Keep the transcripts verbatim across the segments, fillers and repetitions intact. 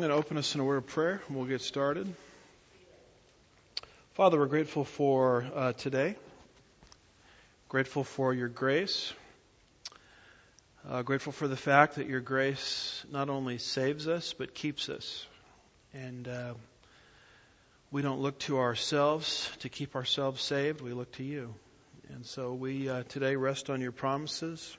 I'm going to open us in a word of prayer, and we'll get started. Father, we're grateful for uh, today. Grateful for your grace. Uh, grateful for the fact that your grace not only saves us, but keeps us. And uh, we don't look to ourselves to keep ourselves saved. We look to you. And so we uh, today rest on your promises.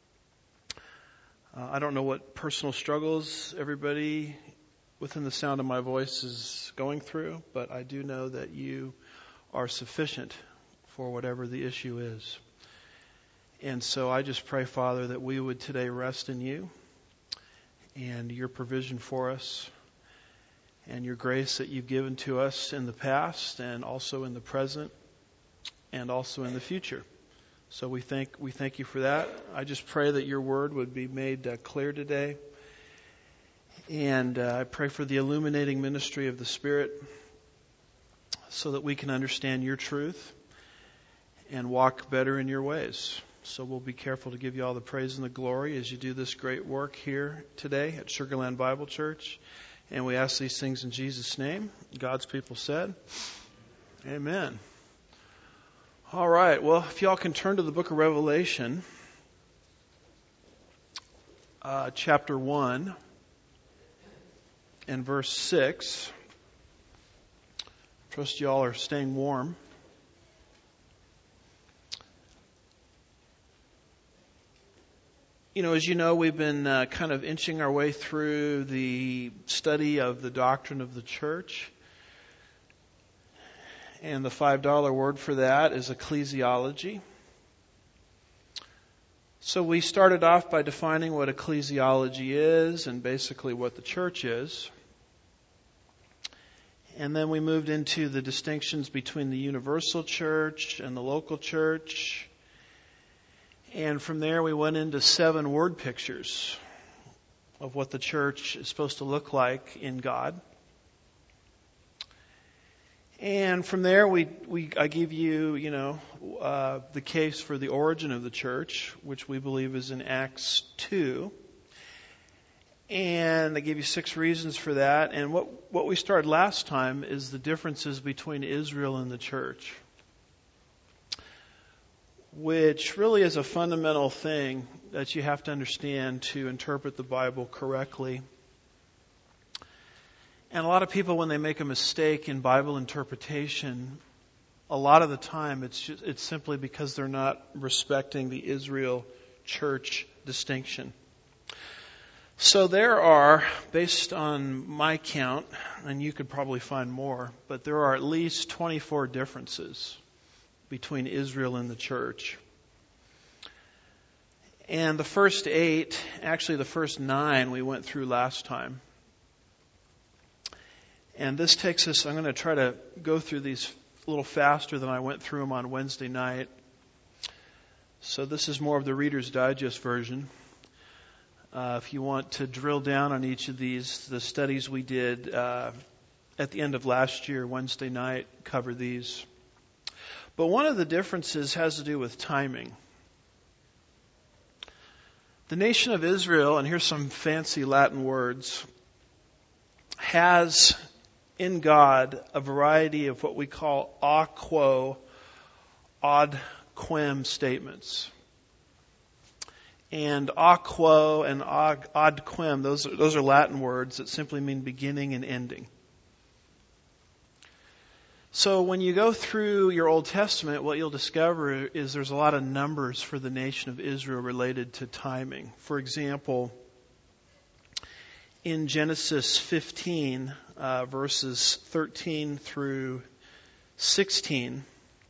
Uh, I don't know what personal struggles everybody within the sound of my voice is going through, but I do know that you are sufficient for whatever the issue is. And so I just pray, Father, that we would today rest in you and your provision for us and your grace that you've given to us in the past and also in the present and also in the future. So we thank we thank you for that. I just pray that your word would be made uh, clear today. And uh, I pray for the illuminating ministry of the Spirit so that we can understand your truth and walk better in your ways. So we'll be careful to give you all the praise and the glory as you do this great work here today at Sugar Land Bible Church. And we ask these things in Jesus' name. God's people said, amen. All right, well, if y'all can turn to the book of Revelation, uh, chapter one and verse six. Trust y'all are staying warm. You know, as you know, we've been uh, kind of inching our way through the study of the doctrine of the church. And the five dollar word for that is ecclesiology. So we started off by defining what ecclesiology is and basically what the church is. And then we moved into the distinctions between the universal church and the local church. And from there we went into seven word pictures of what the church is supposed to look like in God. And from there, we, we I give you, you know, uh, the case for the origin of the church, which we believe is in Acts two. And I gave you six reasons for that. And what, what we started last time is the differences between Israel and the church, which really is a fundamental thing that you have to understand to interpret the Bible correctly. And a lot of people, when they make a mistake in Bible interpretation, a lot of the time it's just, it's simply because they're not respecting the Israel church distinction. So there are, based on my count, and you could probably find more, but there are at least twenty-four differences between Israel and the church. And the first eight, actually the first nine we went through last time. And this takes us, I'm going to try to go through these a little faster than I went through them on Wednesday night. So this is more of the Reader's Digest version. Uh, if you want to drill down on each of these, the studies we did uh, at the end of last year, Wednesday night, cover these. But one of the differences has to do with timing. The nation of Israel, and here's some fancy Latin words, has in God a variety of what we call a quo, ad quem statements. And a quo and ad quem, those are, those are Latin words that simply mean beginning and ending. So when you go through your Old Testament, what you'll discover is there's a lot of numbers for the nation of Israel related to timing. For example, in Genesis fifteen, uh, verses thirteen through sixteen,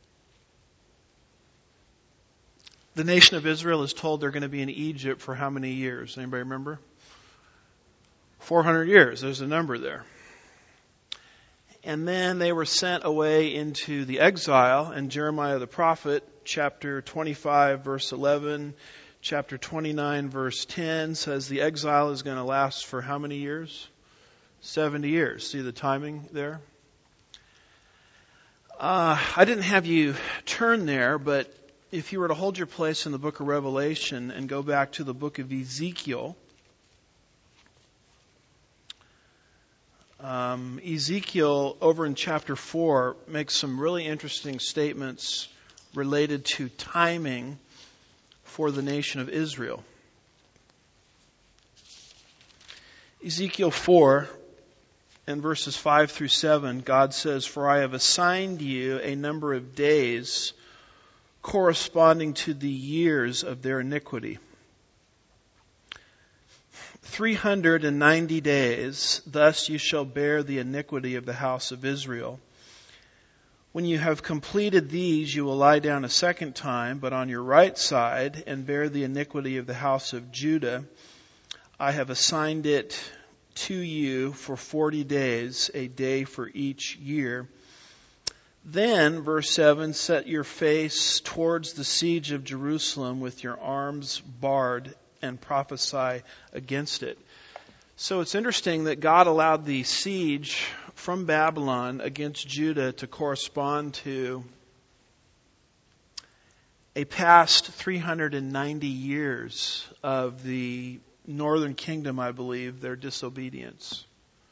the nation of Israel is told they're going to be in Egypt for how many years? Anybody remember? four hundred years. There's a number there. And then they were sent away into the exile, and Jeremiah the prophet, chapter twenty-five, verse eleven, chapter twenty-nine, verse ten, says the exile is going to last for how many years? seventy years. See the timing there? Uh, I didn't have you turn there, but if you were to hold your place in the book of Revelation and go back to the book of Ezekiel, Um, Ezekiel, over in chapter four, makes some really interesting statements related to timing for the nation of Israel. Ezekiel four, in verses five through seven, God says, "For I have assigned you a number of days corresponding to the years of their iniquity. Three hundred and ninety days, thus you shall bear the iniquity of the house of Israel. When you have completed these, you will lie down a second time, but on your right side, and bear the iniquity of the house of Judah. I have assigned it to you for forty days, a day for each year. Then," verse seven, "set your face towards the siege of Jerusalem with your arms barred, and prophesy against it." So it's interesting that God allowed the siege from Babylon against Judah to correspond to a past three hundred ninety years of the northern kingdom, I believe, their disobedience.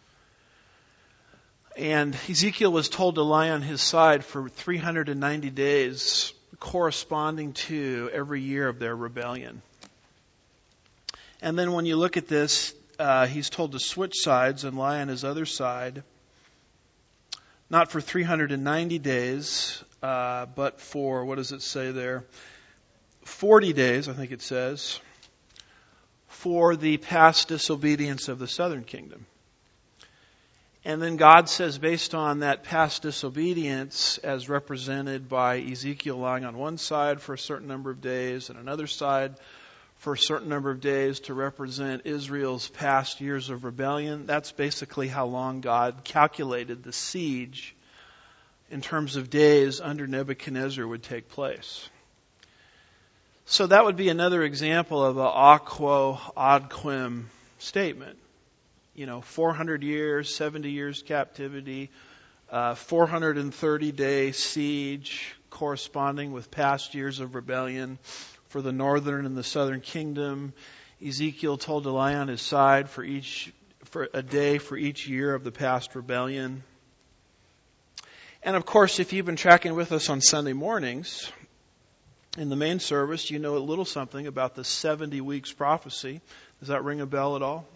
And Ezekiel was told to lie on his side for three hundred ninety days, corresponding to every year of their rebellion. And then when you look at this, uh, he's told to switch sides and lie on his other side, not for three hundred ninety days, uh, but for, what does it say there? forty days, I think it says, for the past disobedience of the southern kingdom. And then God says, based on that past disobedience, as represented by Ezekiel lying on one side for a certain number of days and another side for a certain number of days to represent Israel's past years of rebellion, that's basically how long God calculated the siege in terms of days under Nebuchadnezzar would take place. So that would be another example of a a quo ad quem statement. You know, four hundred years, seventy years captivity, uh, four hundred thirty day siege corresponding with past years of rebellion for the northern and the southern kingdom. Ezekiel told to lie on his side for each for a day for each year of the past rebellion. And of course, if you've been tracking with us on Sunday mornings, in the main service, you know a little something about the seventy weeks prophecy. Does that ring a bell at all?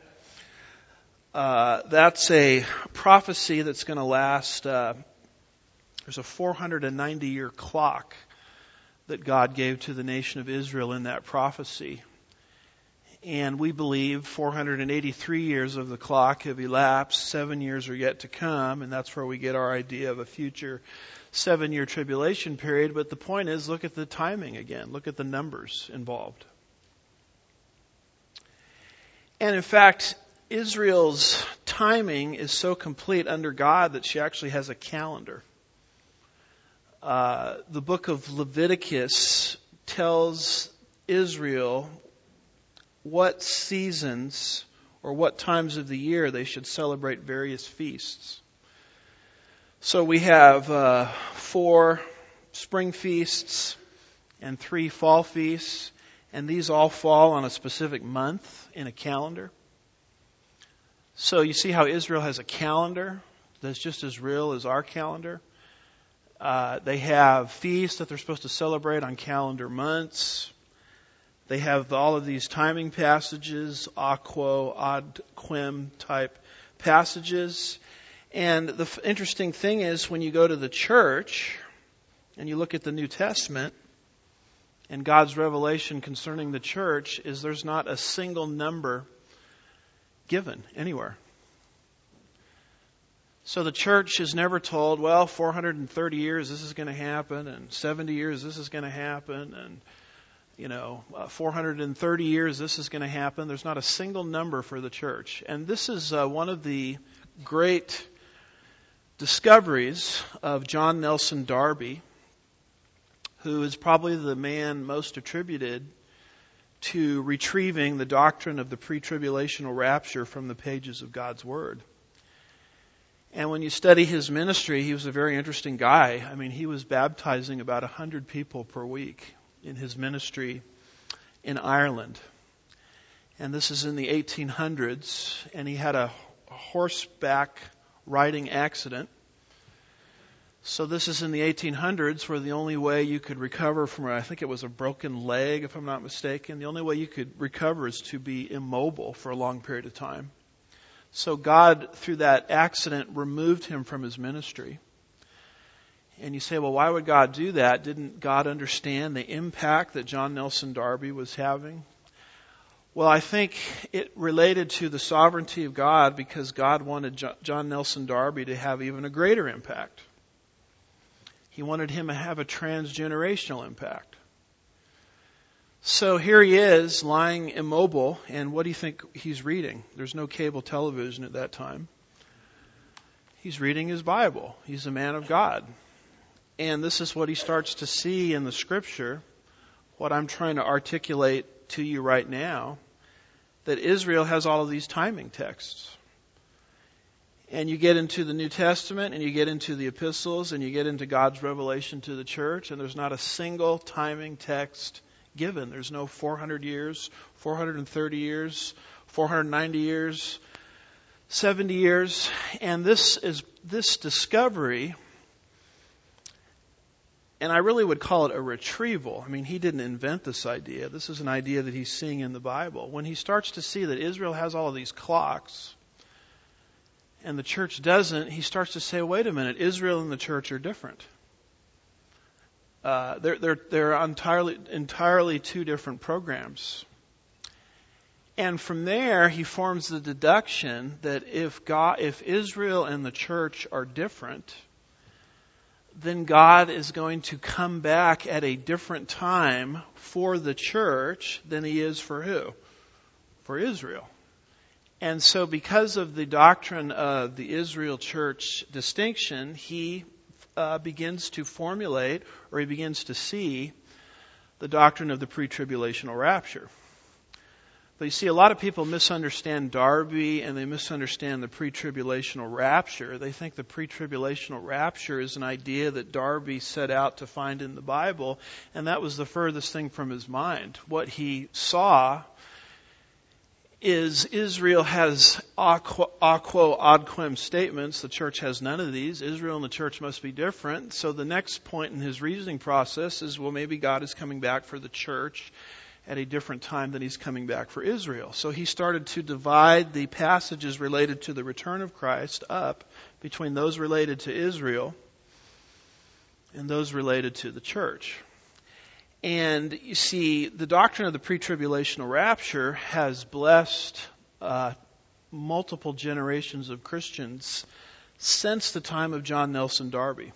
Uh, that's a prophecy that's going to last, uh, there's a four hundred ninety year clock that God gave to the nation of Israel in that prophecy. And we believe four hundred eighty-three years of the clock have elapsed, seven years are yet to come, and that's where we get our idea of a future seven-year tribulation period. But the point is, look at the timing again. Look at the numbers involved. And in fact, Israel's timing is so complete under God that she actually has a calendar. Uh, the book of Leviticus tells Israel what seasons or what times of the year they should celebrate various feasts. So we have uh, four spring feasts and three fall feasts, and these all fall on a specific month in a calendar. So you see how Israel has a calendar that's just as real as our calendar. Uh, they have feasts that they're supposed to celebrate on calendar months. They have all of these timing passages, a quo, ad quem type passages. And the f- interesting thing is when you go to the church and you look at the New Testament and God's revelation concerning the church, is there's not a single number given anywhere. So the church is never told, well, four hundred thirty years this is going to happen, and seventy years this is going to happen, and you know, uh, four hundred thirty years this is going to happen. There's not a single number for the church. And this is uh, one of the great discoveries of John Nelson Darby, who is probably the man most attributed to retrieving the doctrine of the pre-tribulational rapture from the pages of God's Word. And when you study his ministry, he was a very interesting guy. I mean, he was baptizing about one hundred people per week in his ministry in Ireland. And this is in the eighteen hundreds, and he had a horseback riding accident. So this is in the eighteen hundreds, where the only way you could recover from, I think it was a broken leg, if I'm not mistaken, the only way you could recover is to be immobile for a long period of time. So God, through that accident, removed him from his ministry. And you say, well, why would God do that? Didn't God understand the impact that John Nelson Darby was having? Well, I think it related to the sovereignty of God, because God wanted John Nelson Darby to have even a greater impact. He wanted him to have a transgenerational impact. So here he is, lying immobile, and what do you think he's reading? There's no cable television at that time. He's reading his Bible. He's a man of God. And this is what he starts to see in the Scripture, what I'm trying to articulate to you right now, that Israel has all of these timing texts. And you get into the New Testament, and you get into the epistles, and you get into God's revelation to the church, and there's not a single timing text given. There's no four hundred years, four hundred thirty years, four hundred ninety years, seventy years. And this is this discovery, and I really would call it a retrieval. I mean, he didn't invent this idea. This is an idea that he's seeing in the Bible. When he starts to see that Israel has all of these clocks, and the church doesn't, he starts to say, wait a minute, Israel and the church are different. Uh, they're they're they're entirely entirely two different programs. And from there, he forms the deduction that if God, if Israel and the church are different, then God is going to come back at a different time for the church than he is for who? For Israel. And so because of the doctrine of the Israel church distinction, he uh, begins to formulate, or he begins to see, the doctrine of the pre-tribulational rapture. But you see, a lot of people misunderstand Darby, and they misunderstand the pre-tribulational rapture. They think the pre-tribulational rapture is an idea that Darby set out to find in the Bible, and that was the furthest thing from his mind. What he saw is Israel has a quo ad quem statements. The church has none of these. Israel and the church must be different. So the next point in his reasoning process is, well, maybe God is coming back for the church at a different time than he's coming back for Israel. So he started to divide the passages related to the return of Christ up between those related to Israel and those related to the church. And you see, the doctrine of the pre-tribulational rapture has blessed uh, multiple generations of Christians since the time of John Nelson Darby.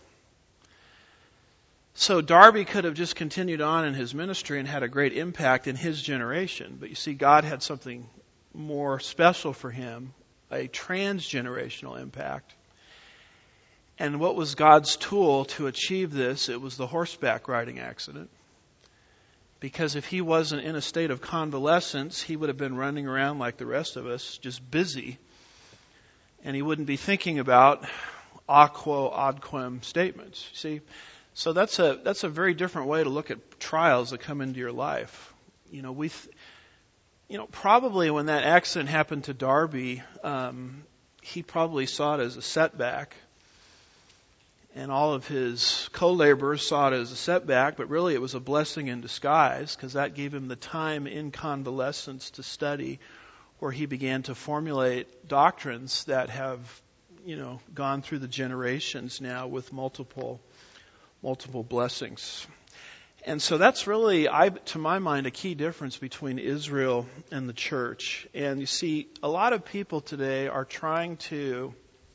So Darby could have just continued on in his ministry and had a great impact in his generation. But you see, God had something more special for him, a transgenerational impact. And what was God's tool to achieve this? It was the horseback riding accident. Because if he wasn't in a state of convalescence, he would have been running around like the rest of us, just busy. And he wouldn't be thinking about a quo ad quem statements. See? So that's a that's a very different way to look at trials that come into your life. You know, we, th- you know, probably when that accident happened to Darby, um, he probably saw it as a setback, and all of his co-laborers saw it as a setback. But really, it was a blessing in disguise, because that gave him the time in convalescence to study, where he began to formulate doctrines that have, you know, gone through the generations now with multiple. multiple blessings. And so that's really, I, to my mind, a key difference between Israel and the church. And you see, a lot of people today are trying to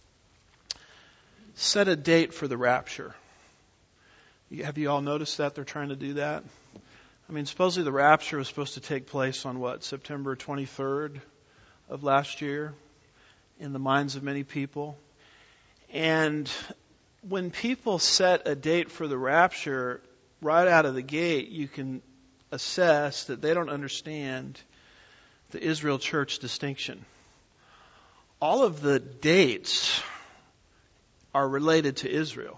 set a date for the rapture. Have you all noticed that they're trying to do that? I mean, supposedly the rapture was supposed to take place on what, September twenty-third of last year, in the minds of many people. And when people set a date for the rapture, right out of the gate, you can assess that they don't understand the Israel church distinction. All of the dates are related to Israel.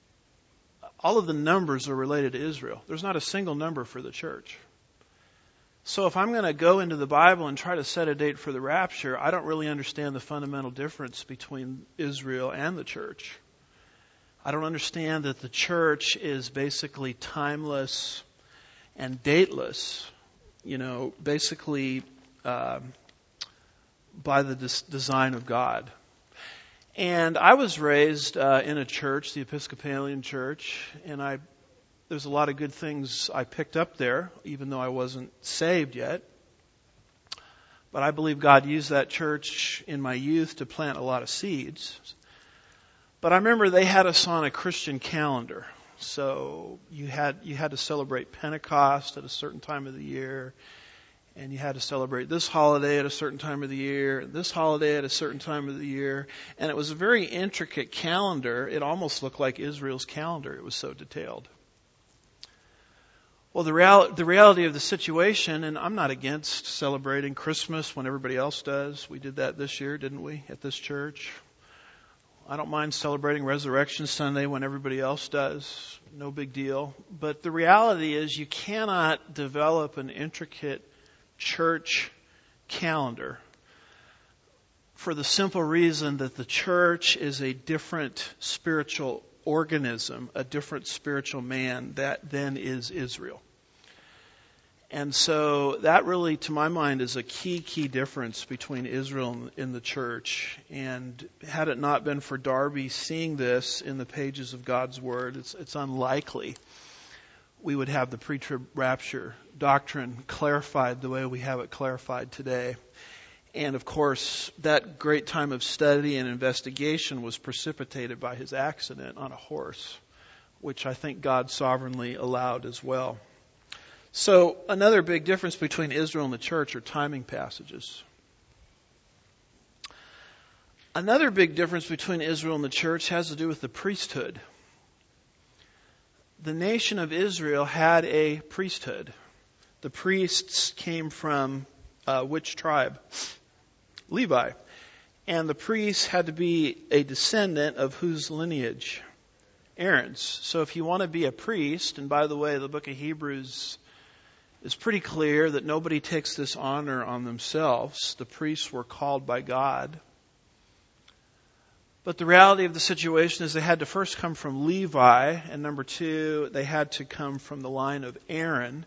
All of the numbers are related to Israel. There's not a single number for the church. So if I'm going to go into the Bible and try to set a date for the rapture, I don't really understand the fundamental difference between Israel and the church. I don't understand that the church is basically timeless and dateless, you know, basically uh, by the des- design of God. And I was raised uh, in a church, the Episcopalian Church, and I there's a lot of good things I picked up there, even though I wasn't saved yet. But I believe God used that church in my youth to plant a lot of seeds. But I remember they had us on a Christian calendar. So you had you had to celebrate Pentecost at a certain time of the year, and you had to celebrate this holiday at a certain time of the year, and this holiday at a certain time of the year. And it was a very intricate calendar. It almost looked like Israel's calendar. It was so detailed. Well, the, real, the reality of the situation, and I'm not against celebrating Christmas when everybody else does. We did that this year, didn't we, at this church? I don't mind celebrating Resurrection Sunday when everybody else does. No big deal. But the reality is you cannot develop an intricate church calendar for the simple reason that the church is a different spiritual organism, a different spiritual man that then is Israel. And so that really, to my mind, is a key, key difference between Israel and the church. And had it not been for Darby seeing this in the pages of God's Word, it's, it's unlikely we would have the pre-trib rapture doctrine clarified the way we have it clarified today. And of course, that great time of study and investigation was precipitated by his accident on a horse, which I think God sovereignly allowed as well. So another big difference between Israel and the church are timing passages. Another big difference between Israel and the church has to do with the priesthood. The nation of Israel had a priesthood. The priests came from uh, which tribe? Levi. And the priest had to be a descendant of whose lineage? Aaron's. So if you want to be a priest, and by the way, the book of Hebrews is pretty clear that nobody takes this honor on themselves. The priests were called by God. But the reality of the situation is they had to first come from Levi, and number two, they had to come from the line of Aaron.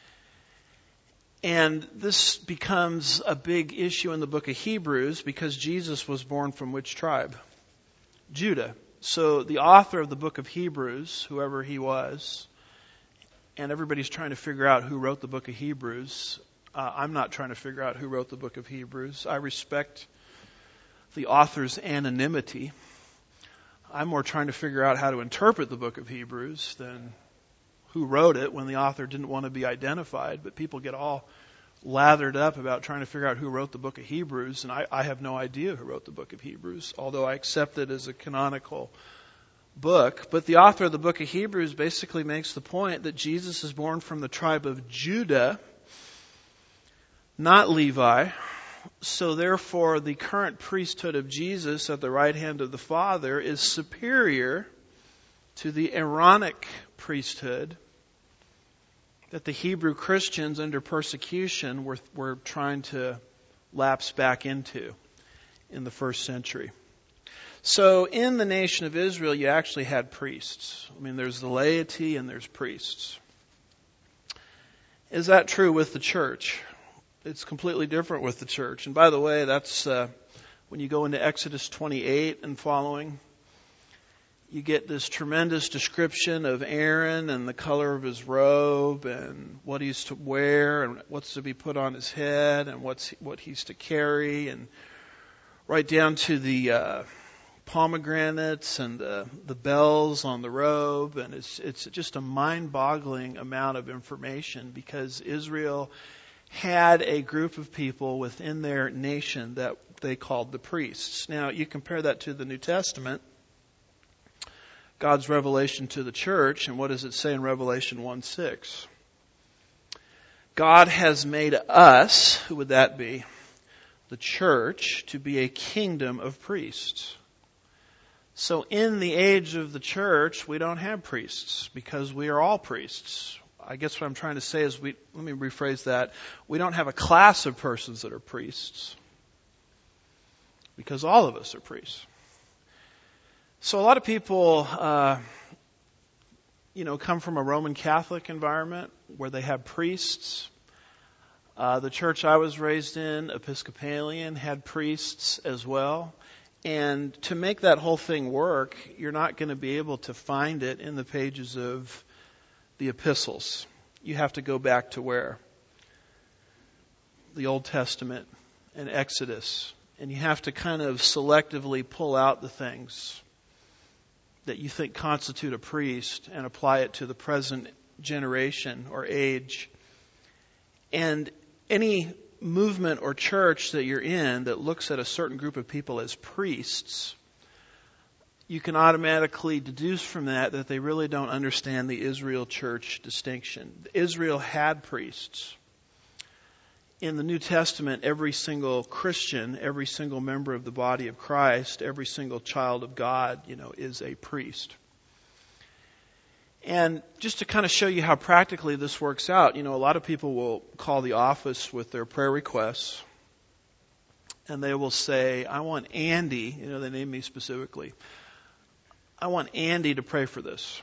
And this becomes a big issue in the book of Hebrews because Jesus was born from which tribe? Judah. So the author of the book of Hebrews, whoever he was, and everybody's trying to figure out who wrote the book of Hebrews. Uh, I'm not trying to figure out who wrote the book of Hebrews. I respect the author's anonymity. I'm more trying to figure out how to interpret the book of Hebrews than who wrote it when the author didn't want to be identified. But people get all lathered up about trying to figure out who wrote the book of Hebrews, and I, I have no idea who wrote the book of Hebrews, although I accept it as a canonical book. But the author of the book of Hebrews basically makes the point that Jesus is born from the tribe of Judah, not Levi. So therefore, the current priesthood of Jesus at the right hand of the Father is superior to the Aaronic priesthood that the Hebrew Christians under persecution were, were trying to lapse back into in the first century. So in the nation of Israel, you actually had priests. I mean, there's the laity and there's priests. Is that true with the church? It's completely different with the church. And by the way, that's uh, when you go into Exodus twenty-eight and following, you get this tremendous description of Aaron and the color of his robe and what he's to wear and what's to be put on his head and what's what he's to carry, and right down to the uh, pomegranates and the, the bells on the robe. And it's it's just a mind-boggling amount of information because Israel had a group of people within their nation that they called the priests. Now, you compare that to the New Testament, God's revelation to the church, and what does it say in Revelation one six? God has made us, who would that be? The church, to be a kingdom of priests. So in the age of the church, we don't have priests because we are all priests. I guess what I'm trying to say is we, let me rephrase that. We don't have a class of persons that are priests, because all of us are priests. So a lot of people, uh, you know, come from a Roman Catholic environment where they have priests. Uh, the church I was raised in, Episcopalian, had priests as well. And to make that whole thing work, you're not going to be able to find it in the pages of the epistles. You have to go back to where? The Old Testament and Exodus. And you have to kind of selectively pull out the things that you think constitute a priest and apply it to the present generation or age. And any movement or church that you're in that looks at a certain group of people as priests, you can automatically deduce from that that they really don't understand the Israel church distinction. Israel had priests. In the New Testament, every single Christian, every single member of the body of Christ, every single child of God, you know, is a priest. And just to kind of show you how practically this works out, you know, a lot of people will call the office with their prayer requests, and they will say, I want Andy, you know, they name me specifically, I want Andy to pray for this.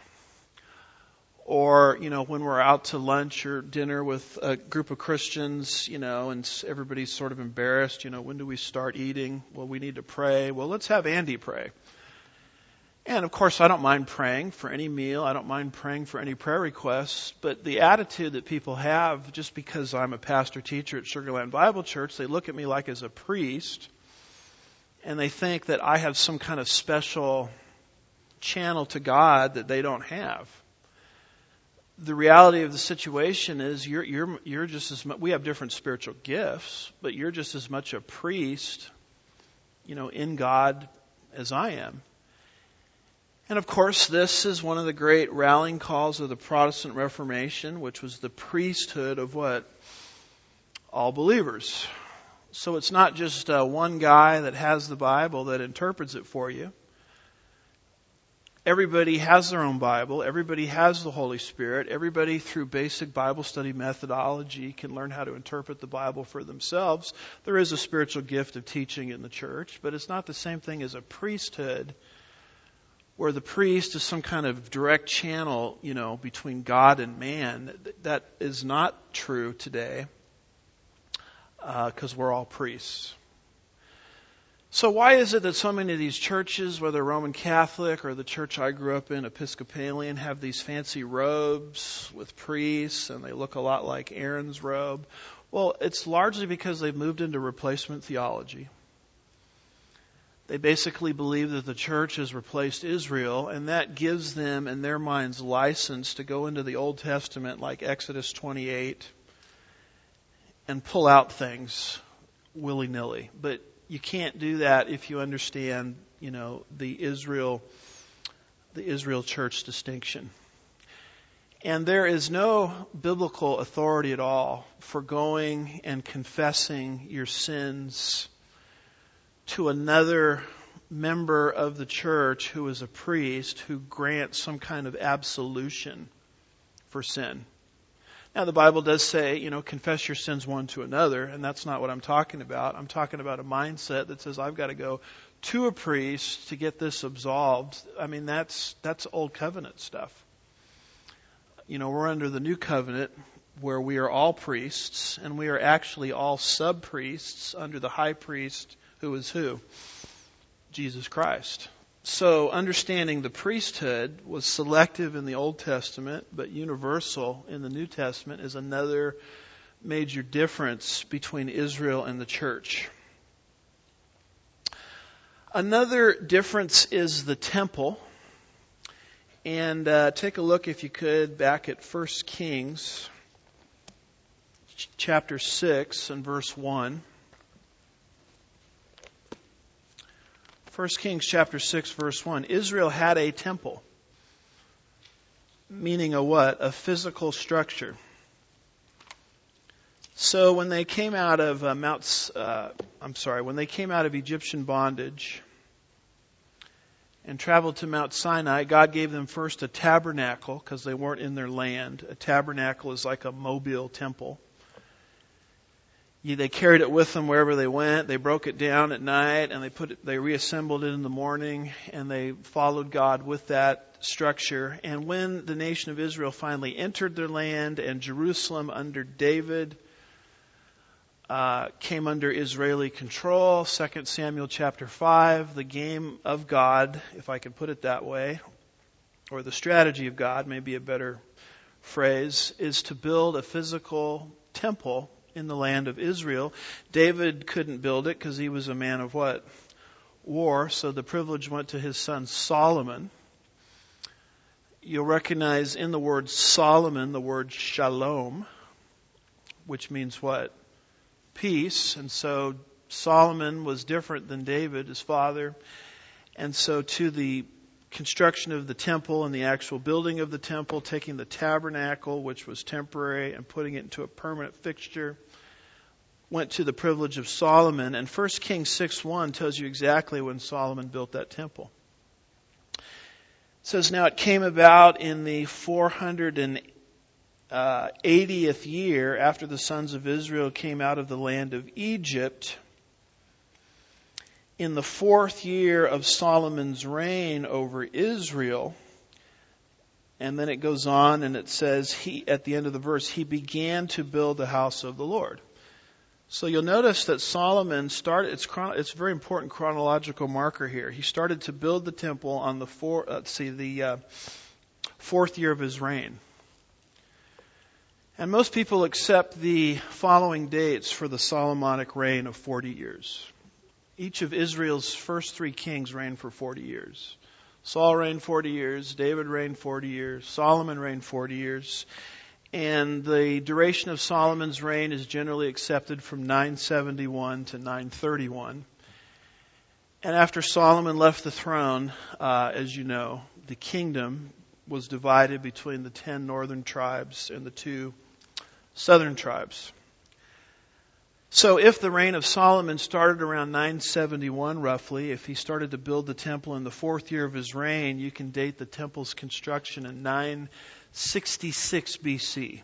Or, you know, when we're out to lunch or dinner with a group of Christians, you know, and everybody's sort of embarrassed, you know, when do we start eating? Well, we need to pray. Well, let's have Andy pray. And, of course, I don't mind praying for any meal. I don't mind praying for any prayer requests. But the attitude that people have, just because I'm a pastor teacher at Sugar Land Bible Church, they look at me like as a priest, and they think that I have some kind of special channel to God that they don't have. The reality of the situation is you're you're you're just as much, we have different spiritual gifts, but you're just as much a priest, you know, in God as I am. And of course, this is one of the great rallying calls of the Protestant Reformation, which was the priesthood of what? All believers. So it's not just uh, one guy that has the Bible that interprets it for you. Everybody has their own Bible. Everybody has the Holy Spirit. Everybody, through basic Bible study methodology, can learn how to interpret the Bible for themselves. There is a spiritual gift of teaching in the church, but it's not the same thing as a priesthood, where the priest is some kind of direct channel, you know, between God and man. That is not true today, because uh, we're all priests. So why is it that so many of these churches, whether Roman Catholic or the church I grew up in, Episcopalian, have these fancy robes with priests and they look a lot like Aaron's robe? Well, it's largely because they've moved into replacement theology. They basically believe that the church has replaced Israel, and that gives them, in their minds, license to go into the Old Testament like Exodus twenty-eight and pull out things willy-nilly. But you can't do that if you understand, you know, the Israel, the Israel church distinction. And there is no biblical authority at all for going and confessing your sins to another member of the church who is a priest who grants some kind of absolution for sin. Now, the Bible does say, you know, confess your sins one to another, and that's not what I'm talking about. I'm talking about a mindset that says I've got to go to a priest to get this absolved. I mean, that's that's old covenant stuff. You know, we're under the new covenant where we are all priests, and we are actually all sub-priests under the high priest who is who? Jesus Christ. So understanding the priesthood was selective in the Old Testament, but universal in the New Testament is another major difference between Israel and the church. Another difference is the temple. And uh, take a look, if you could, back at First Kings chapter six and verse one. First Kings chapter six, verse one. Israel had a temple, meaning a what? A physical structure. So when they came out of uh, Mount, uh, I'm sorry, when they came out of Egyptian bondage, and traveled to Mount Sinai. God gave them first a tabernacle because they weren't in their land. A tabernacle is like a mobile temple. They carried it with them wherever they went. They broke it down at night and they put it, they reassembled it in the morning, and they followed God with that structure. And when the nation of Israel finally entered their land and Jerusalem under David uh, came under Israeli control, Second Samuel chapter five, the game of God, if I can put it that way, or the strategy of God, may be a better phrase, is to build a physical temple in the land of Israel. David couldn't build it because he was a man of what? War. So the privilege went to his son Solomon. You'll recognize in the word Solomon the word shalom, which means what? Peace. And so Solomon was different than David, his father. And so to the construction of the temple and the actual building of the temple, taking the tabernacle, which was temporary, and putting it into a permanent fixture, went to the privilege of Solomon. And First Kings six one tells you exactly when Solomon built that temple. It says, now it came about in the four hundred eightieth year after the sons of Israel came out of the land of Egypt, in the fourth year of Solomon's reign over Israel. And then it goes on and it says, he, at the end of the verse, he began to build the house of the Lord. So you'll notice that Solomon started, it's, chron- it's a very important chronological marker here. He started to build the temple on the four, uh, let's see, the uh, fourth year of his reign. And most people accept the following dates for the Solomonic reign of forty years. Each of Israel's first three kings reigned for forty years. Saul reigned forty years, David reigned forty years, Solomon reigned forty years. And the duration of Solomon's reign is generally accepted from nine seventy-one to nine thirty-one. And after Solomon left the throne, uh, as you know, the kingdom was divided between the ten northern tribes and the two southern tribes. So if the reign of Solomon started around nine seventy-one roughly, if he started to build the temple in the fourth year of his reign, you can date the temple's construction in nine sixty-six B C.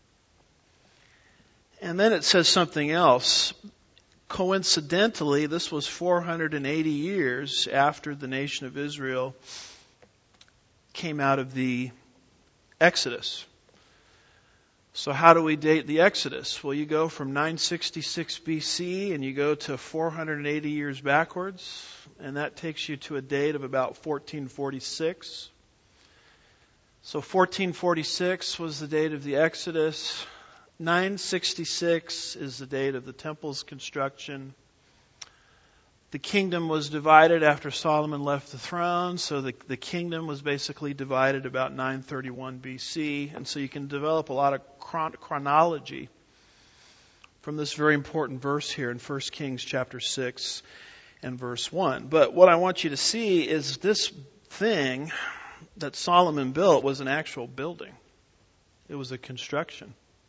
And then it says something else. Coincidentally, this was four hundred eighty years after the nation of Israel came out of the Exodus. So how do we date the Exodus? Well, you go from nine sixty-six B C and you go to four hundred eighty years backwards, and that takes you to a date of about fourteen forty-six. So fourteen forty-six was the date of the Exodus. nine sixty-six is the date of the temple's construction. The kingdom was divided after Solomon left the throne, so the, the kingdom was basically divided about nine thirty-one B C. And so you can develop a lot of chron- chronology from this very important verse here in First Kings chapter six and verse one. But what I want you to see is this thing that Solomon built was an actual building. It was a construction.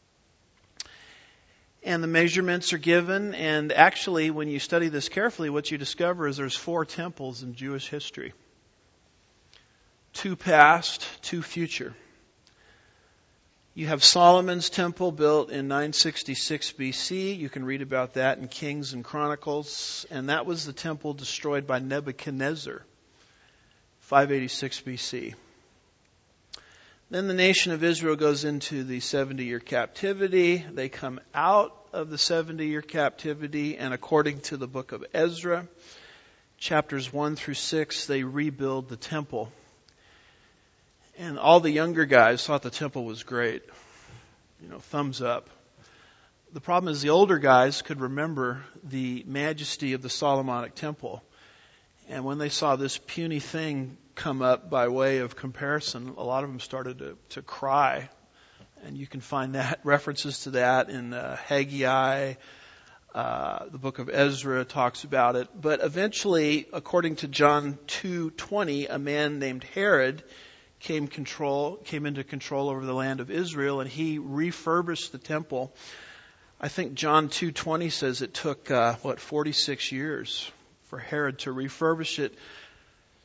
And the measurements are given, and actually when you study this carefully, what you discover is there's four temples in Jewish history. Two past, two future. You have Solomon's temple built in nine sixty-six B C. You can read about that in Kings and Chronicles. And that was the temple destroyed by Nebuchadnezzar, five eighty-six B C. Then the nation of Israel goes into the seventy-year captivity. They come out of the seventy-year captivity, and according to the book of Ezra, chapters one through six, they rebuild the temple. And all the younger guys thought the temple was great. You know, thumbs up. The problem is the older guys could remember the majesty of the Solomonic temple. And when they saw this puny thing come up by way of comparison, a lot of them started to, to cry. And you can find that references to that in uh, Haggai. Uh, the book of Ezra talks about it. But eventually, according to John two twenty, a man named Herod came control came into control over the land of Israel, and he refurbished the temple. I think John two twenty says it took uh, what forty-six years for Herod to refurbish it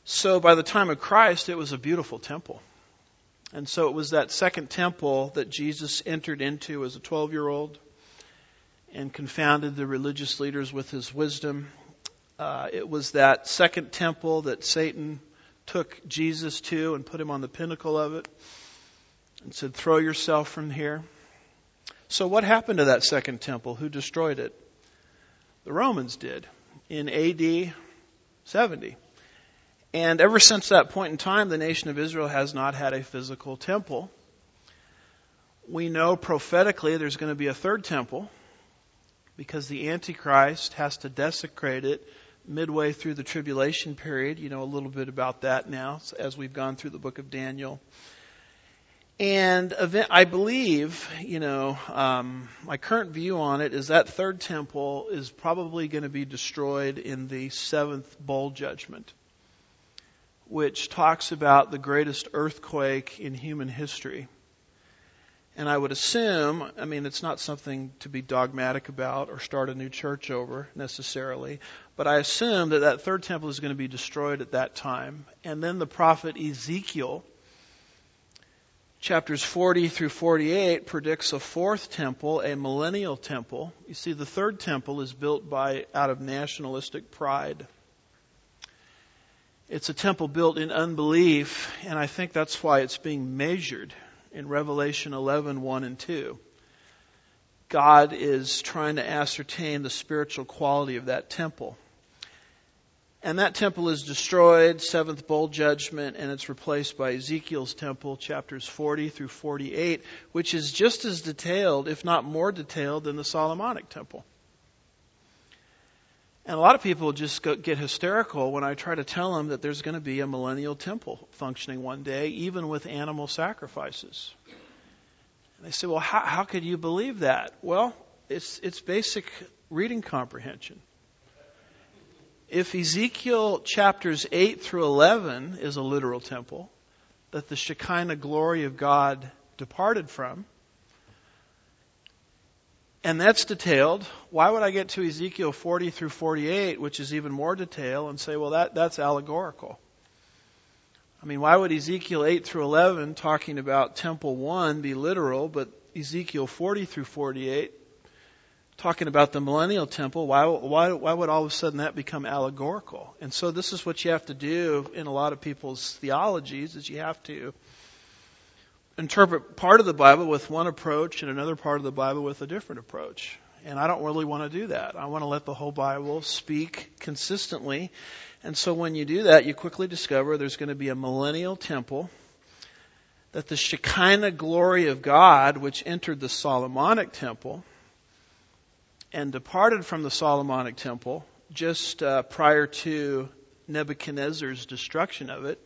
So by the time of Christ, it was a beautiful temple. And so it was that second temple that Jesus entered into as a twelve-year-old and confounded the religious leaders with his wisdom. Uh, it was that second temple that Satan took Jesus to and put him on the pinnacle of it and said, throw yourself from here. So what happened to that second temple? Who destroyed it? The Romans did in A D seventy. And ever since that point in time, the nation of Israel has not had a physical temple. We know prophetically there's going to be a third temple because the Antichrist has to desecrate it midway through the tribulation period. You know a little bit about that now as we've gone through the book of Daniel. And I believe, you know, um, my current view on it is that third temple is probably going to be destroyed in the seventh bowl judgment, which talks about the greatest earthquake in human history. And I would assume, I mean, it's not something to be dogmatic about or start a new church over necessarily, but I assume that that third temple is going to be destroyed at that time. And then the prophet Ezekiel, chapters forty through forty-eight, predicts a fourth temple, a millennial temple. You see, the third temple is built by out of nationalistic pride. It's a temple built in unbelief, and I think that's why it's being measured in Revelation eleven, one and two. God is trying to ascertain the spiritual quality of that temple. And that temple is destroyed, seventh bowl judgment, and it's replaced by Ezekiel's temple, chapters forty through forty-eight, which is just as detailed, if not more detailed, than the Solomonic temple. And a lot of people just go, get hysterical when I try to tell them that there's going to be a millennial temple functioning one day, even with animal sacrifices. And they say, well, how, how could you believe that? Well, it's it's basic reading comprehension. If Ezekiel chapters eight through eleven is a literal temple that the Shekinah glory of God departed from, and that's detailed, why would I get to Ezekiel forty through forty-eight, which is even more detailed, and say, well, that, that's allegorical? I mean, why would Ezekiel eight through eleven, talking about temple one, be literal, but Ezekiel forty through forty-eight, talking about the millennial temple, why, why, why would all of a sudden that become allegorical? And so this is what you have to do in a lot of people's theologies, is you have to interpret part of the Bible with one approach and another part of the Bible with a different approach. And I don't really want to do that. I want to let the whole Bible speak consistently. And so when you do that, you quickly discover there's going to be a millennial temple, that the Shekinah glory of God, which entered the Solomonic temple and departed from the Solomonic temple just uh, prior to Nebuchadnezzar's destruction of it,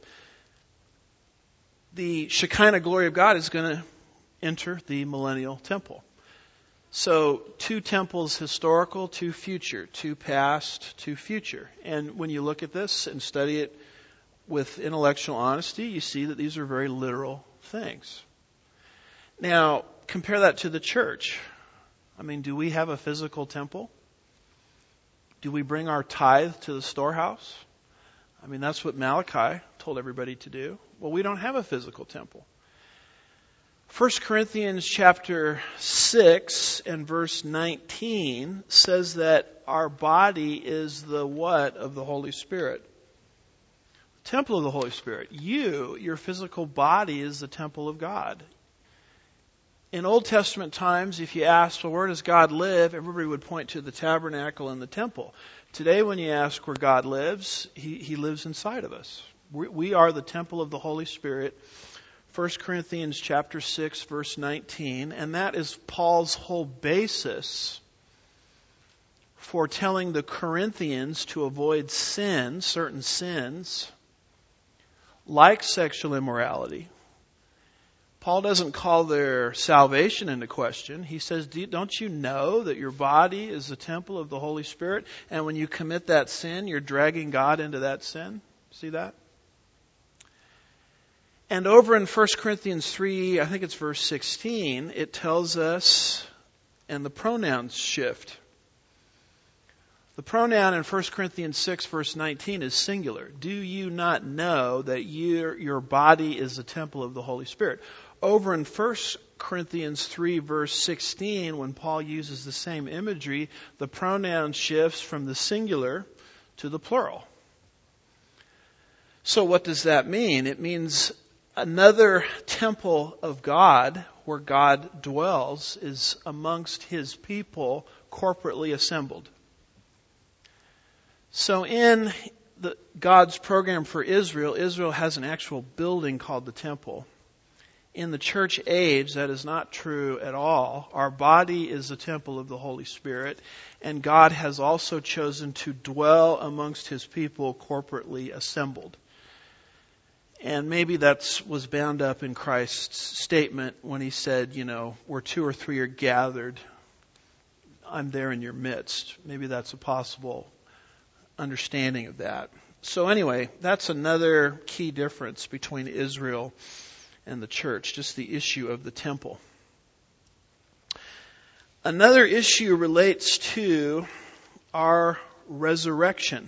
the Shekinah glory of God is going to enter the millennial temple. So two temples, historical, two future, two past, two future. And when you look at this and study it with intellectual honesty, you see that these are very literal things. Now, compare that to the church. I mean, do we have a physical temple? Do we bring our tithe to the storehouse? I mean, that's what Malachi told everybody to do. Well, we don't have a physical temple. First Corinthians chapter six and verse nineteen says that our body is the what of the Holy Spirit? Temple of the Holy Spirit. You, your physical body, is the temple of God. In Old Testament times, if you ask, well, where does God live? Everybody would point to the tabernacle and the temple. Today, when you ask where God lives, He, he lives inside of us. We, we are the temple of the Holy Spirit. First Corinthians chapter six, verse nineteen. And that is Paul's whole basis for telling the Corinthians to avoid sin, certain sins, like sexual immorality. Paul doesn't call their salvation into question. He says, don't you know that your body is the temple of the Holy Spirit? And when you commit that sin, you're dragging God into that sin. See that? And over in First Corinthians three, I think it's verse sixteen, it tells us, and the pronouns shift. The pronoun in First Corinthians six, verse nineteen is singular. Do you not know that your, your body is the temple of the Holy Spirit? Over in First Corinthians three, verse sixteen, when Paul uses the same imagery, the pronoun shifts from the singular to the plural. So what does that mean? It means another temple of God, where God dwells, is amongst His people corporately assembled. So in the, God's program for Israel, Israel has an actual building called the temple. In the church age, that is not true at all. Our body is the temple of the Holy Spirit, and God has also chosen to dwell amongst His people corporately assembled. And maybe that was bound up in Christ's statement when He said, you know, where two or three are gathered, I'm there in your midst. Maybe that's a possible understanding of that. So anyway, that's another key difference between Israel and the church, just the issue of the temple. Another issue relates to our resurrection.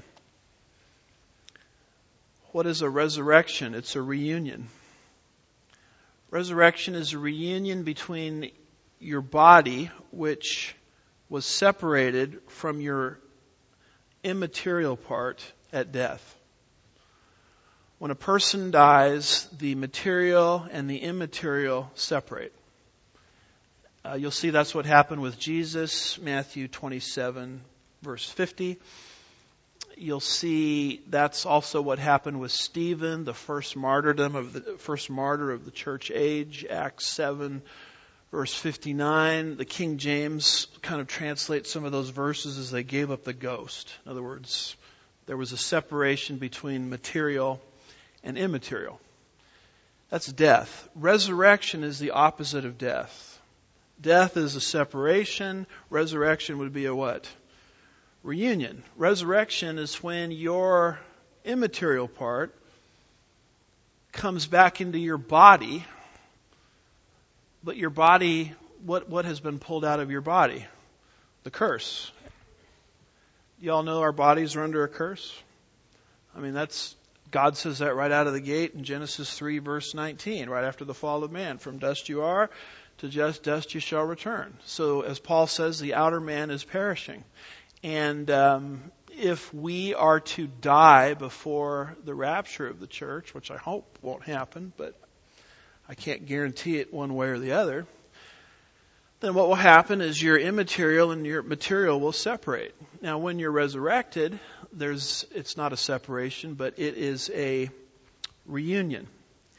What is a resurrection? It's a reunion. Resurrection is a reunion between your body, which was separated from your immaterial part at death. When a person dies, the material and the immaterial separate. Uh, you'll see that's what happened with Jesus, Matthew twenty-seven, verse fifty. You'll see that's also what happened with Stephen, the first martyrdom of the first martyr of the church age, Acts seven, verse fifty-nine. The King James kind of translates some of those verses as they gave up the ghost. In other words, there was a separation between material and immaterial. That's death. Resurrection is the opposite of death. Death is a separation. Resurrection would be a what? Reunion. Resurrection is when your immaterial part comes back into your body. But your body, what, what has been pulled out of your body? The curse. You all know our bodies are under a curse? I mean, that's, God says that right out of the gate in Genesis three, verse nineteen, right after the fall of man. From dust you are, to just dust you shall return. So as Paul says, the outer man is perishing. And um, if we are to die before the rapture of the church, which I hope won't happen, but I can't guarantee it one way or the other, then what will happen is your immaterial and your material will separate. Now, when you're resurrected, there's it's not a separation, but it is a reunion.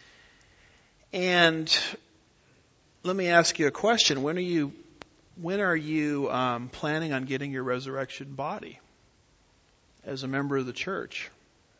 And let me ask you a question. When are you when are you um, planning on getting your resurrection body as a member of the church?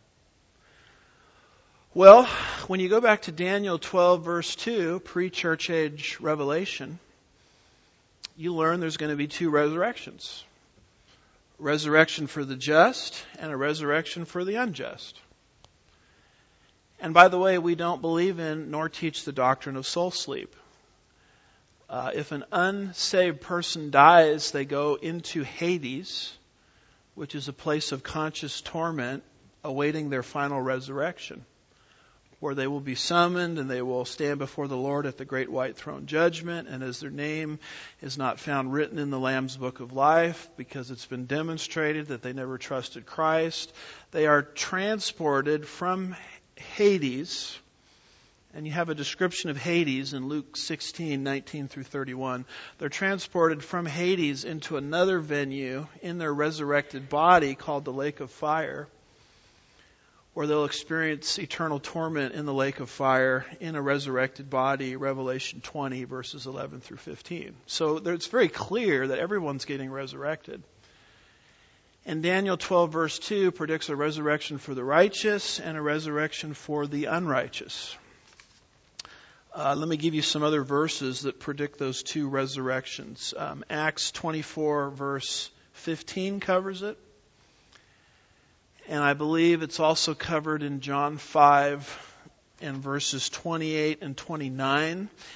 Well, when you go back to Daniel twelve, verse two, pre-church age revelation, you learn there's going to be two resurrections. Resurrection for the just and a resurrection for the unjust. And by the way, we don't believe in nor teach the doctrine of soul sleep. Uh, if an unsaved person dies, they go into Hades, which is a place of conscious torment, awaiting their final resurrection, where they will be summoned and they will stand before the Lord at the great white throne judgment. And as their name is not found written in the Lamb's book of life, because it's been demonstrated that they never trusted Christ, they are transported from Hades. And you have a description of Hades in Luke sixteen, nineteen through thirty-one. They're transported from Hades into another venue in their resurrected body called the lake of fire, where they'll experience eternal torment in the lake of fire in a resurrected body, Revelation twenty, verses eleven through fifteen. So it's very clear that everyone's getting resurrected. And Daniel twelve, verse two predicts a resurrection for the righteous and a resurrection for the unrighteous. Uh, let me give you some other verses that predict those two resurrections. Um, Acts twenty-four, verse fifteen covers it. And I believe it's also covered in John five and verses twenty-eight and twenty-nine.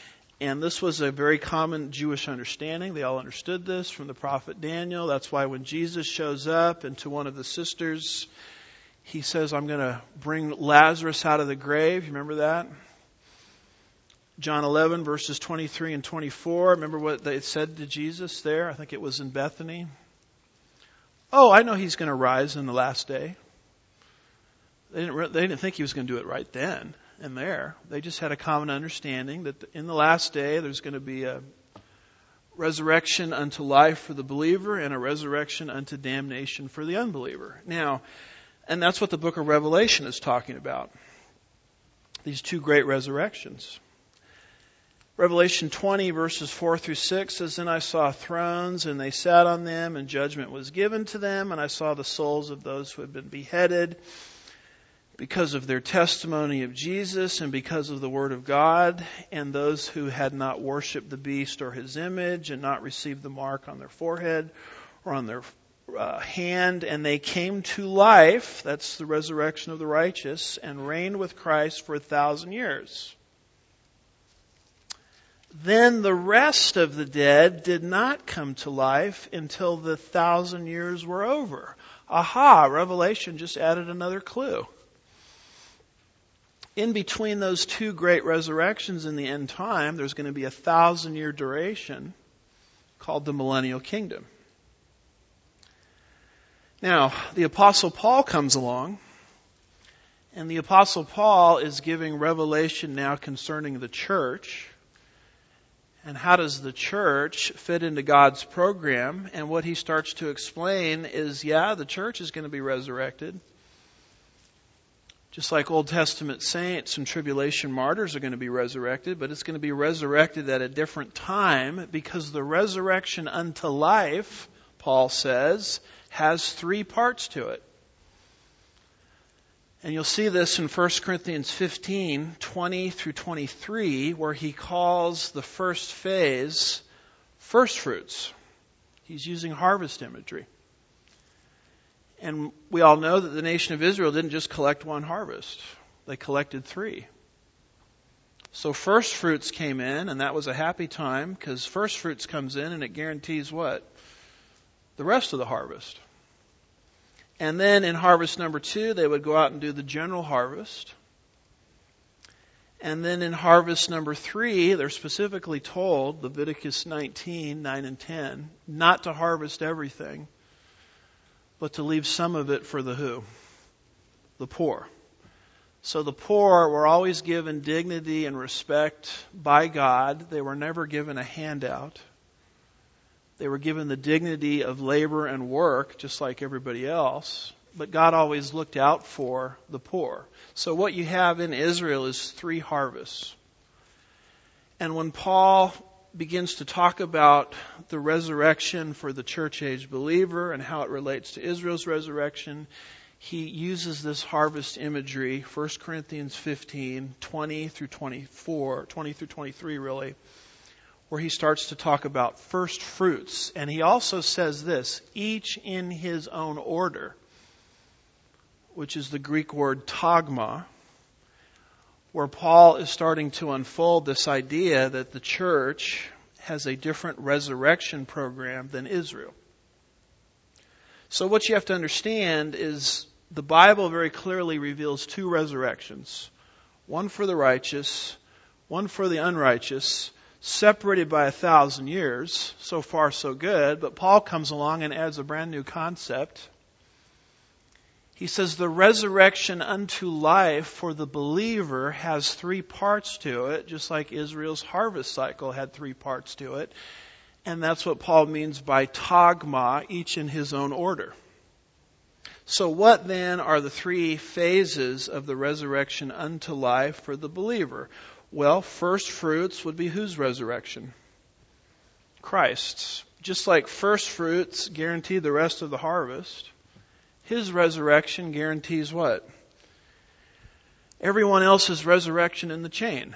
And this was a very common Jewish understanding. They all understood this from the prophet Daniel. That's why when Jesus shows up and to one of the sisters, he says, I'm going to bring Lazarus out of the grave. You remember that? John eleven, verses twenty-three and twenty-four. Remember what they said to Jesus there? I think it was in Bethany. Oh, I know he's going to rise in the last day. They didn't, they didn't think he was going to do it right then and there. They just had a common understanding that in the last day there's going to be a resurrection unto life for the believer and a resurrection unto damnation for the unbeliever. Now, and that's what the book of Revelation is talking about. These two great resurrections. Revelation twenty, verses four through six says, Then I saw thrones, and they sat on them, and judgment was given to them. And I saw the souls of those who had been beheaded because of their testimony of Jesus and because of the word of God, and those who had not worshipped the beast or his image and not received the mark on their forehead or on their uh, hand. And they came to life, that's the resurrection of the righteous, and reigned with Christ for a thousand years. Then the rest of the dead did not come to life until the thousand years were over. Aha, Revelation just added another clue. In between those two great resurrections in the end time, there's going to be a thousand year duration called the millennial kingdom. Now, the Apostle Paul comes along, and the Apostle Paul is giving revelation now concerning the church. And how does the church fit into God's program? And what he starts to explain is, yeah, the church is going to be resurrected. Just like Old Testament saints and tribulation martyrs are going to be resurrected, but it's going to be resurrected at a different time because the resurrection unto life, Paul says, has three parts to it. And you'll see this in First Corinthians fifteen, twenty through twenty-three, where he calls the first phase first fruits. He's using harvest imagery. And we all know that the nation of Israel didn't just collect one harvest. They collected three. So first fruits came in, and that was a happy time because first fruits comes in and it guarantees what? The rest of the harvest. And then in harvest number two, they would go out and do the general harvest. And then in harvest number three, they're specifically told, Leviticus nineteen, nine and ten, not to harvest everything, but to leave some of it for the who? The poor. So the poor were always given dignity and respect by God. They were never given a handout. They were given the dignity of labor and work, just like everybody else. But God always looked out for the poor. So what you have in Israel is three harvests. And when Paul begins to talk about the resurrection for the church age believer and how it relates to Israel's resurrection, he uses this harvest imagery, First Corinthians fifteen, twenty through twenty-four, twenty through twenty-three really, where he starts to talk about first fruits. And he also says this, each in his own order, which is the Greek word tagma, where Paul is starting to unfold this idea that the church has a different resurrection program than Israel. So what you have to understand is the Bible very clearly reveals two resurrections, one for the righteous, one for the unrighteous, separated by a thousand years. So far, so good. But Paul comes along and adds a brand new concept. He says the resurrection unto life for the believer has three parts to it, just like Israel's harvest cycle had three parts to it. And that's what Paul means by tagma, each in his own order. So what then are the three phases of the resurrection unto life for the believer? Well, first fruits would be whose resurrection? Christ's. Just like first fruits guarantee the rest of the harvest, his resurrection guarantees what? Everyone else's resurrection in the chain.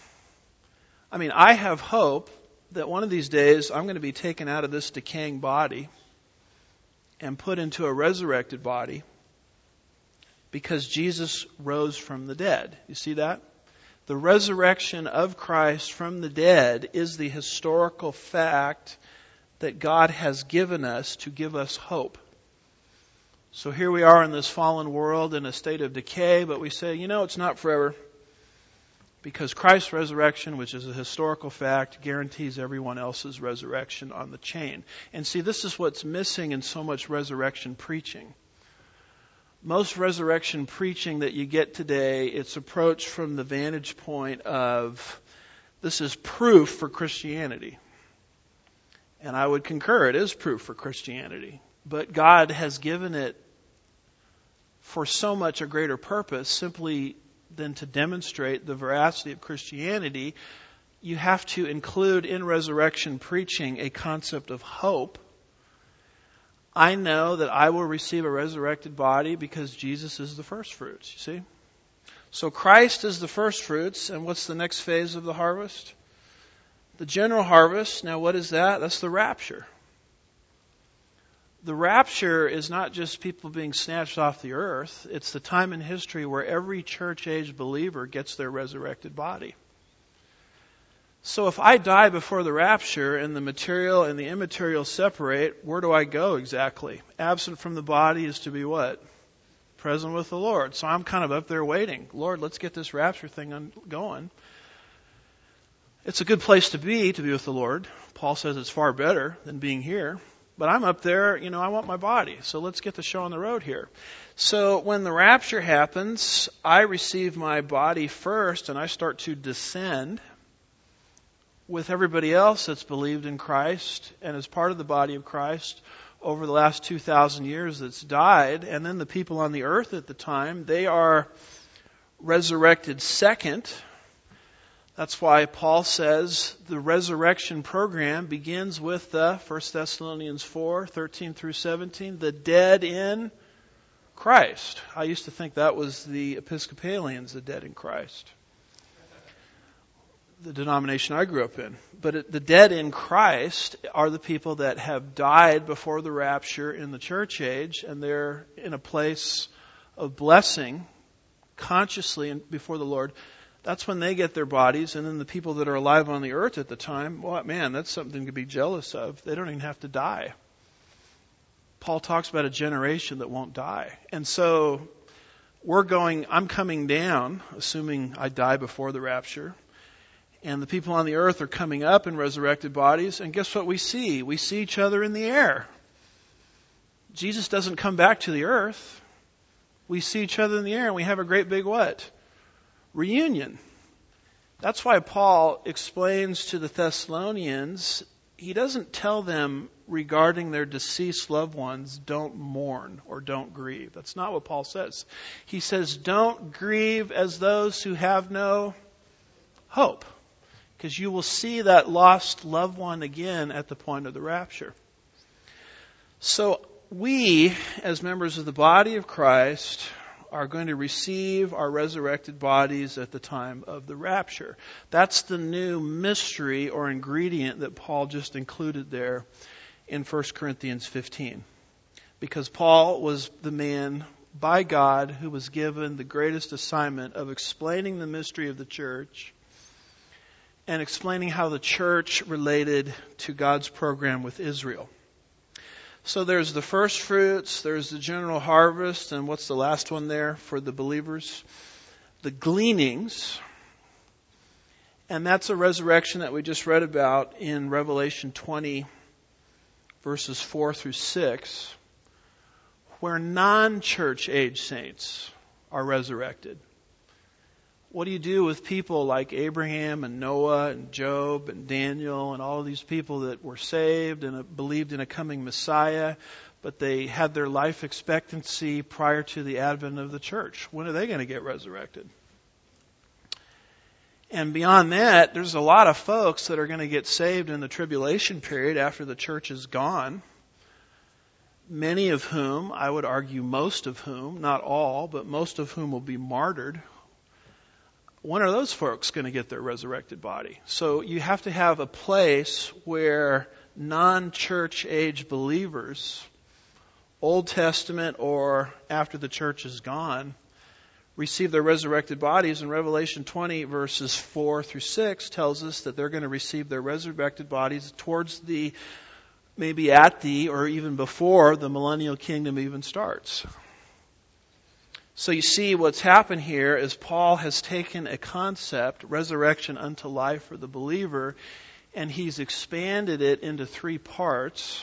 I mean, I have hope that one of these days I'm going to be taken out of this decaying body and put into a resurrected body because Jesus rose from the dead. You see that? The resurrection of Christ from the dead is the historical fact that God has given us to give us hope. So here we are in this fallen world in a state of decay, but we say, you know, it's not forever. Because Christ's resurrection, which is a historical fact, guarantees everyone else's resurrection on the chain. And see, this is what's missing in so much resurrection preaching. Most resurrection preaching that you get today, it's approached from the vantage point of, this is proof for Christianity. And I would concur, it is proof for Christianity. But God has given it for so much a greater purpose, simply than to demonstrate the veracity of Christianity. You have to include in resurrection preaching a concept of hope. I know that I will receive a resurrected body because Jesus is the first fruits, you see? So Christ is the first fruits, and what's the next phase of the harvest? The general harvest. Now what is that? That's the rapture. The rapture is not just people being snatched off the earth. It's the time in history where every church-age believer gets their resurrected body. So if I die before the rapture and the material and the immaterial separate, where do I go exactly? Absent from the body is to be what? Present with the Lord. So I'm kind of up there waiting. Lord, let's get this rapture thing going. It's a good place to be, to be with the Lord. Paul says it's far better than being here. But I'm up there, you know, I want my body. So let's get the show on the road here. So when the rapture happens, I receive my body first and I start to descend with everybody else that's believed in Christ and is part of the body of Christ over the last two thousand years that's died. And then the people on the earth at the time, they are resurrected second. That's why Paul says the resurrection program begins with the First Thessalonians four, thirteen through seventeen, the dead in Christ. I used to think that was the Episcopalians, the dead in Christ. The denomination I grew up in. But it, the dead in Christ are the people that have died before the rapture in the church age, and they're in a place of blessing consciously before the Lord. That's when they get their bodies, and then the people that are alive on the earth at the time, well, man, that's something to be jealous of. They don't even have to die. Paul talks about a generation that won't die. And so we're going, I'm coming down, assuming I die before the rapture, and the people on the earth are coming up in resurrected bodies, and guess what we see? We see each other in the air. Jesus doesn't come back to the earth. We see each other in the air, and we have a great big what? Reunion. That's why Paul explains to the Thessalonians, he doesn't tell them regarding their deceased loved ones, don't mourn or don't grieve. That's not what Paul says. He says, don't grieve as those who have no hope, because you will see that lost loved one again at the point of the rapture. So we, as members of the body of Christ, are going to receive our resurrected bodies at the time of the rapture. That's the new mystery or ingredient that Paul just included there in First Corinthians fifteen. Because Paul was the man by God who was given the greatest assignment of explaining the mystery of the church and explaining how the church related to God's program with Israel. So there's the first fruits, there's the general harvest, and what's the last one there for the believers? The gleanings. And that's a resurrection that we just read about in Revelation twenty, verses four through six, where non-church age saints are resurrected. What do you do with people like Abraham and Noah and Job and Daniel and all of these people that were saved and believed in a coming Messiah, but they had their life expectancy prior to the advent of the church? When are they going to get resurrected? And beyond that, there's a lot of folks that are going to get saved in the tribulation period after the church is gone. Many of whom, I would argue most of whom, not all, but most of whom will be martyred. When are those folks going to get their resurrected body? So you have to have a place where non-church age believers, Old Testament or after the church is gone, receive their resurrected bodies. And Revelation twenty, verses four through six, tells us that they're going to receive their resurrected bodies towards the, maybe at the, or even before the millennial kingdom even starts. So you see what's happened here is Paul has taken a concept, resurrection unto life for the believer, and he's expanded it into three parts,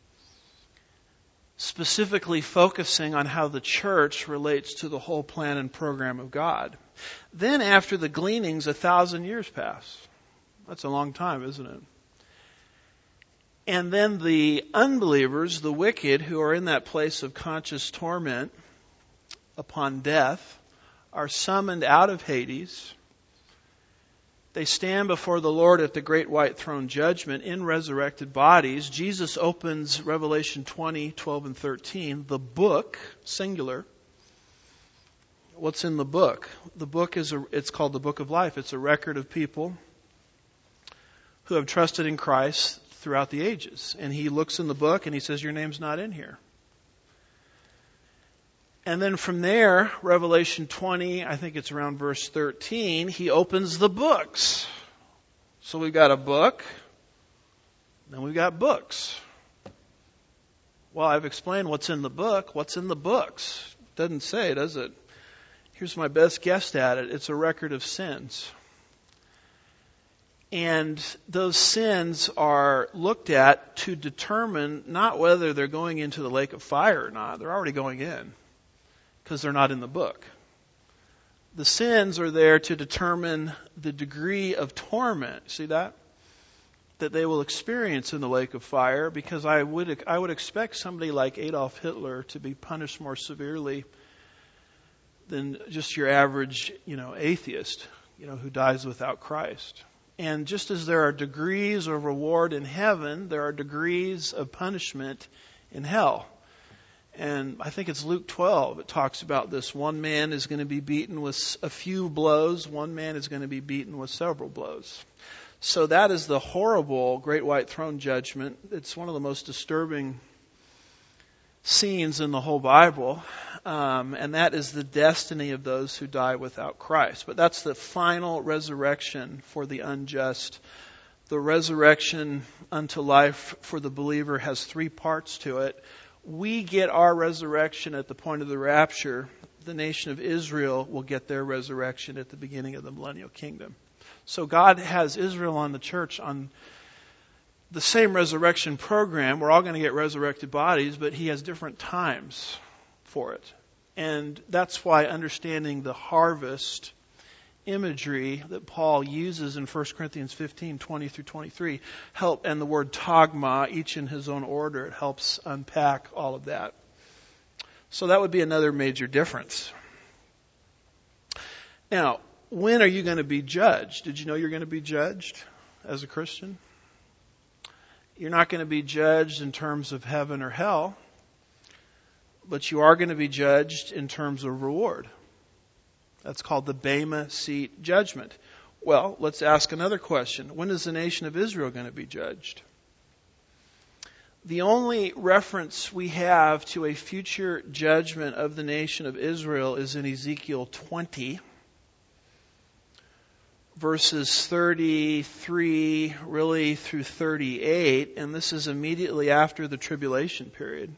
specifically focusing on how the church relates to the whole plan and program of God. Then after the gleanings, a thousand years pass. That's a long time, isn't it? And then the unbelievers, the wicked, who are in that place of conscious torment upon death, are summoned out of Hades. They stand before the Lord at the great white throne judgment in resurrected bodies. Jesus opens Revelation twenty, twelve, and thirteen, the book, singular. What's in the book? The book is, a, it's called the Book of Life. It's a record of people who have trusted in Christ throughout the ages. And he looks in the book and he says, your name's not in here. And then from there, Revelation twenty, I think it's around verse thirteen, he opens the books. So we've got a book, then we've got books. Well, I've explained what's in the book. What's in the books? Doesn't say, does it? Here's my best guess at it. It's a record of sins. And those sins are looked at to determine not whether they're going into the lake of fire or not. They're already going in, because they're not in the book. The sins are there to determine the degree of torment. See that? That they will experience in the lake of fire, because I would I would expect somebody like Adolf Hitler to be punished more severely than just your average, you know, atheist, you know, who dies without Christ. And just as there are degrees of reward in heaven, there are degrees of punishment in hell. And I think it's Luke twelve. It talks about this. One man is going to be beaten with a few blows. One man is going to be beaten with several blows. So that is the horrible great white throne judgment. It's one of the most disturbing scenes in the whole Bible. Um, and that is the destiny of those who die without Christ. But that's the final resurrection for the unjust. The resurrection unto life for the believer has three parts to it. We get our resurrection at the point of the rapture. The nation of Israel will get their resurrection at the beginning of the millennial kingdom. So God has Israel on the church on the same resurrection program. We're all going to get resurrected bodies, but He has different times for it. And that's why understanding the harvest imagery that Paul uses in First Corinthians fifteen, twenty through twenty-three help, and the word tagma, each in his own order, it helps unpack all of that. So that would be another major difference. Now, when are you going to be judged? Did you know you're going to be judged as a Christian? You're not going to be judged in terms of heaven or hell, but you are going to be judged in terms of reward. That's called the Bema Seat judgment. Well, let's ask another question. When is the nation of Israel going to be judged? The only reference we have to a future judgment of the nation of Israel is in Ezekiel twenty, verses thirty-three really through thirty-eight, and this is immediately after the tribulation period.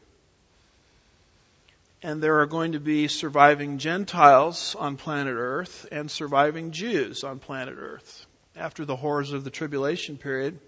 And there are going to be surviving Gentiles on planet Earth and surviving Jews on planet Earth after the horrors of the tribulation period.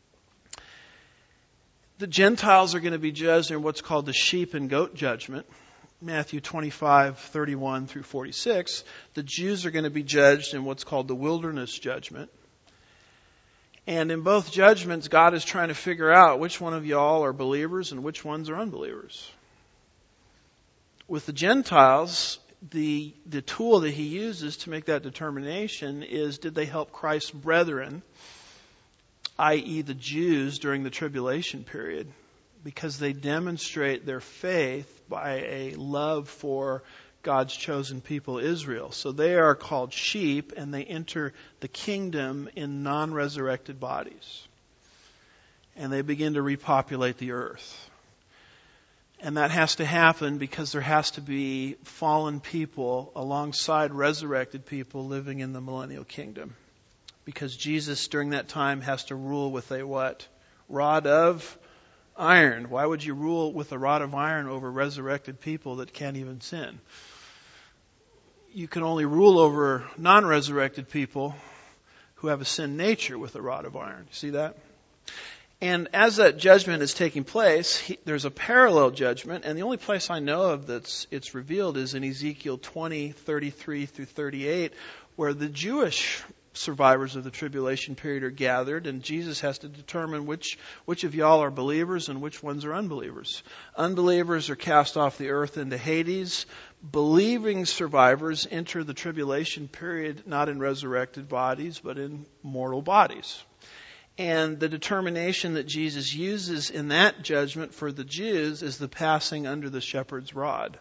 The Gentiles are going to be judged in what's called the sheep and goat judgment, Matthew twenty-five, thirty-one through forty-six. The Jews are going to be judged in what's called the wilderness judgment. And in both judgments, God is trying to figure out which one of y'all are believers and which ones are unbelievers. With the Gentiles, the the tool that He uses to make that determination is, did they help Christ's brethren, that is the Jews, during the tribulation period? Because they demonstrate their faith by a love for God's chosen people, Israel. So they are called sheep, and they enter the kingdom in non-resurrected bodies. And they begin to repopulate the earth. And that has to happen because there has to be fallen people alongside resurrected people living in the millennial kingdom. Because Jesus during that time has to rule with a what? Rod of iron. Why would you rule with a rod of iron over resurrected people that can't even sin? You can only rule over non-resurrected people who have a sin nature with a rod of iron. You see that? And as that judgment is taking place, he, there's a parallel judgment, and the only place I know of that's it's revealed is in Ezekiel twenty, thirty-three through thirty-eight, where the Jewish survivors of the tribulation period are gathered, and Jesus has to determine which which of y'all are believers and which ones are unbelievers. Unbelievers are cast off the earth into Hades. Believing survivors enter the tribulation period not in resurrected bodies, but in mortal bodies. And the determination that Jesus uses in that judgment for the Jews is the passing under the shepherd's rod.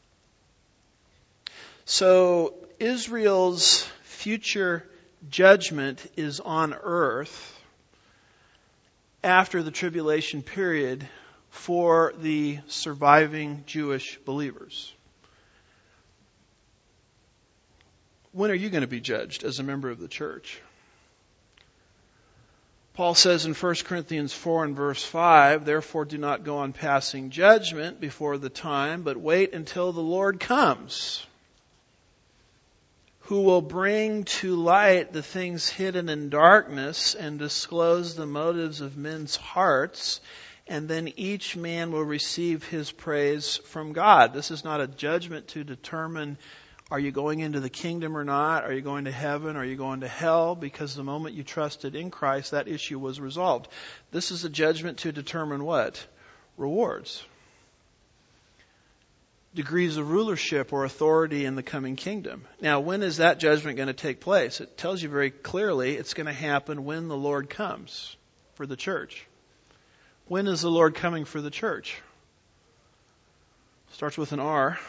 So Israel's future judgment is on earth after the tribulation period for the surviving Jewish believers. When are you going to be judged as a member of the church? Paul says in First Corinthians four and verse five, therefore do not go on passing judgment before the time, but wait until the Lord comes, who will bring to light the things hidden in darkness and disclose the motives of men's hearts, and then each man will receive his praise from God. This is not a judgment to determine, are you going into the kingdom or not? Are you going to heaven? Are you going to hell? Because the moment you trusted in Christ, that issue was resolved. This is a judgment to determine what? Rewards. Degrees of rulership or authority in the coming kingdom. Now, when is that judgment going to take place? It tells you very clearly it's going to happen when the Lord comes for the church. When is the Lord coming for the church? Starts with an R.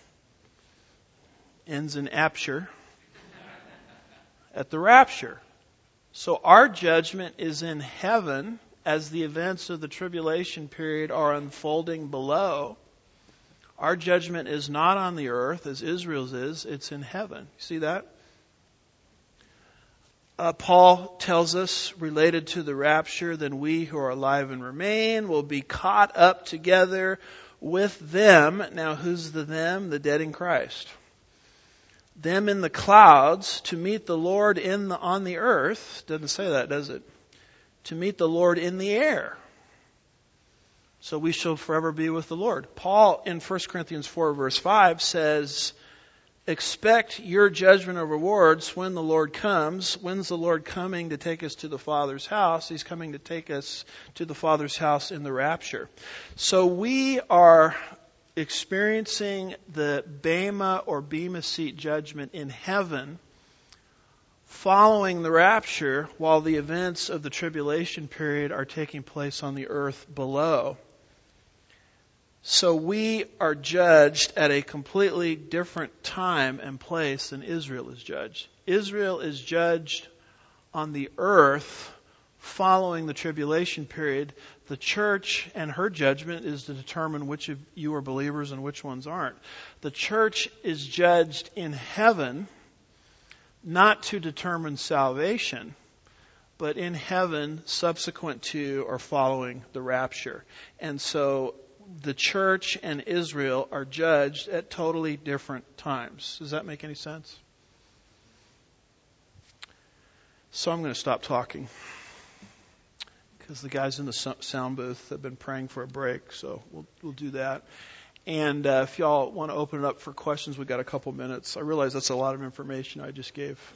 Ends in apture. At the rapture. So our judgment is in heaven as the events of the tribulation period are unfolding below. Our judgment is not on the earth as Israel's is. It's in heaven. See that? Uh, Paul tells us, related to the rapture, then we who are alive and remain will be caught up together with them. Now who's the them? The dead in Christ. Them in the clouds to meet the Lord in the, on the earth. Doesn't say that, does it? To meet the Lord in the air. So we shall forever be with the Lord. Paul in First Corinthians four verse five says, expect your judgment of rewards when the Lord comes. When's the Lord coming to take us to the Father's house? He's coming to take us to the Father's house in the rapture. So we are experiencing the Bema or Bema seat judgment in heaven following the rapture while the events of the tribulation period are taking place on the earth below. So we are judged at a completely different time and place than Israel is judged. Israel is judged on the earth following the tribulation period. The church and her judgment is to determine which of you are believers and which ones aren't. The church is judged in heaven not to determine salvation, but in heaven subsequent to or following the rapture. And so the church and Israel are judged at totally different times. Does that make any sense? So I'm going to stop talking, because the guys in the sound booth have been praying for a break, so we'll we'll do that. And uh, if y'all want to open it up for questions, we've got a couple minutes. I realize that's a lot of information I just gave.